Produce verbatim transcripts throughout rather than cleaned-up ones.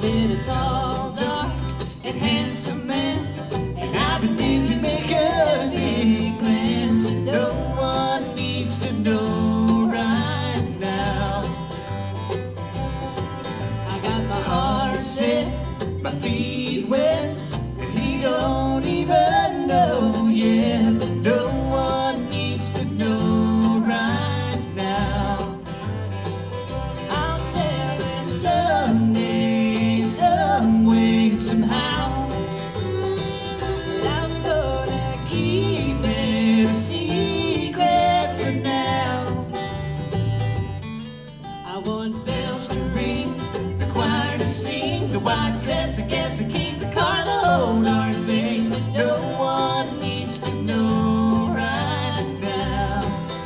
bit a tall, dark, and handsome man, and I've been busy making big plans, and no one needs to know right now. I got my heart set, my feet wet, and he don't even know yet, but no one needs to know right now. I'll tell him someday, some way, somehow, but I'm gonna keep it a secret for now. I want bells to ring, the choir to sing, the white dress, I guess I keep the car, the whole darn thing, but no one needs to know right now.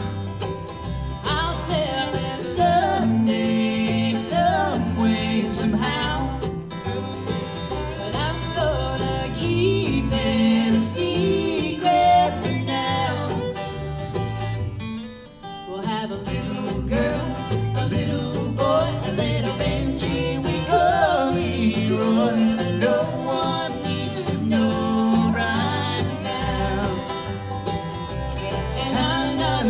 I'll tell them someday, some way, somehow, but I'm gonna keep it a secret for now. We'll have a little girl, a little boy, a little Benji, we call Leroy, but no one needs to know right now. And I'm not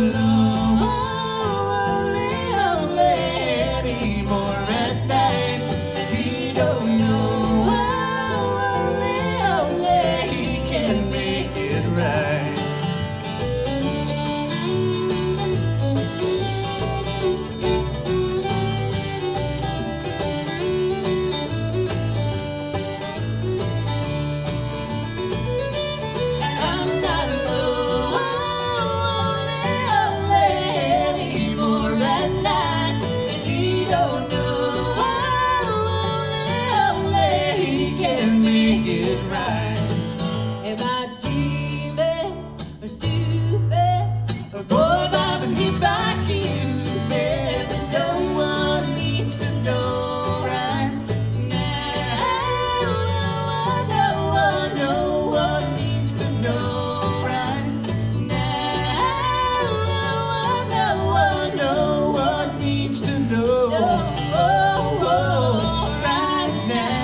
lonely, lonely anymore at night. He don't know, only, only he can make it right. I'm not lonely, lonely anymore at night, and he don't know, only, only he can make it right. Am I dreaming or stupid, or boy, have I been hit by Cupid? But no one needs to know right now. No one, no one needs to know right now. No one, no one needs to know right now.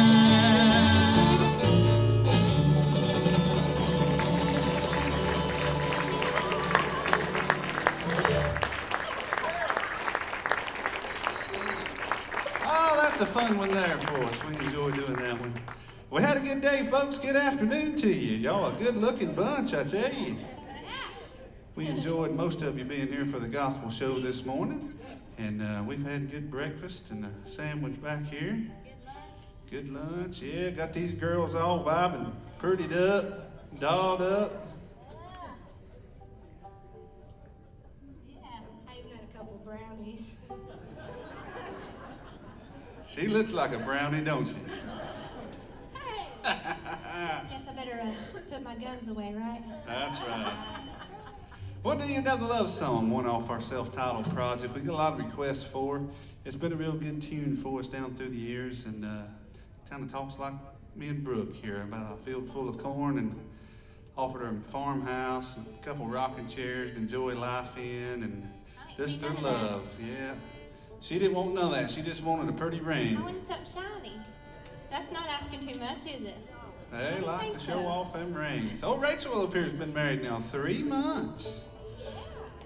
Oh, that's a fun one there for us. We enjoy doing that one. We had a good day, folks. Good afternoon to you. Y'all a good-looking bunch, I tell you. We enjoyed most of you being here for the gospel show this morning. And uh, we've had good breakfast and a sandwich back here. Good lunch. Yeah, got these girls all vibing, prettied up, dolled up. Yeah, I even had a couple brownies. She looks like a brownie, don't she? Hey! Guess I better uh, put my guns away, right? That's right. What Do You Another Love Song, one off our self-titled project. We get a lot of requests for. It's been a real good tune for us down through the years, and uh, kind of talks like me and Brooke here about a field full of corn, and offered her a farmhouse, and a couple rocking chairs to enjoy life in, and I ain't just seen her none of that. love. Yeah, she didn't want none of that. She just wanted a pretty ring. I wanted something shiny. That's not asking too much, is it? They I don't like think to show so. off them rings. Oh, Rachel up here has been married now three months. I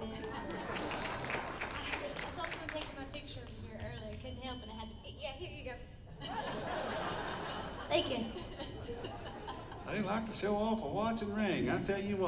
saw someone taking my picture from here earlier. Couldn't help it. I had to. Yeah, here you go. Thank you. They like to show off a watch and ring. I tell you what.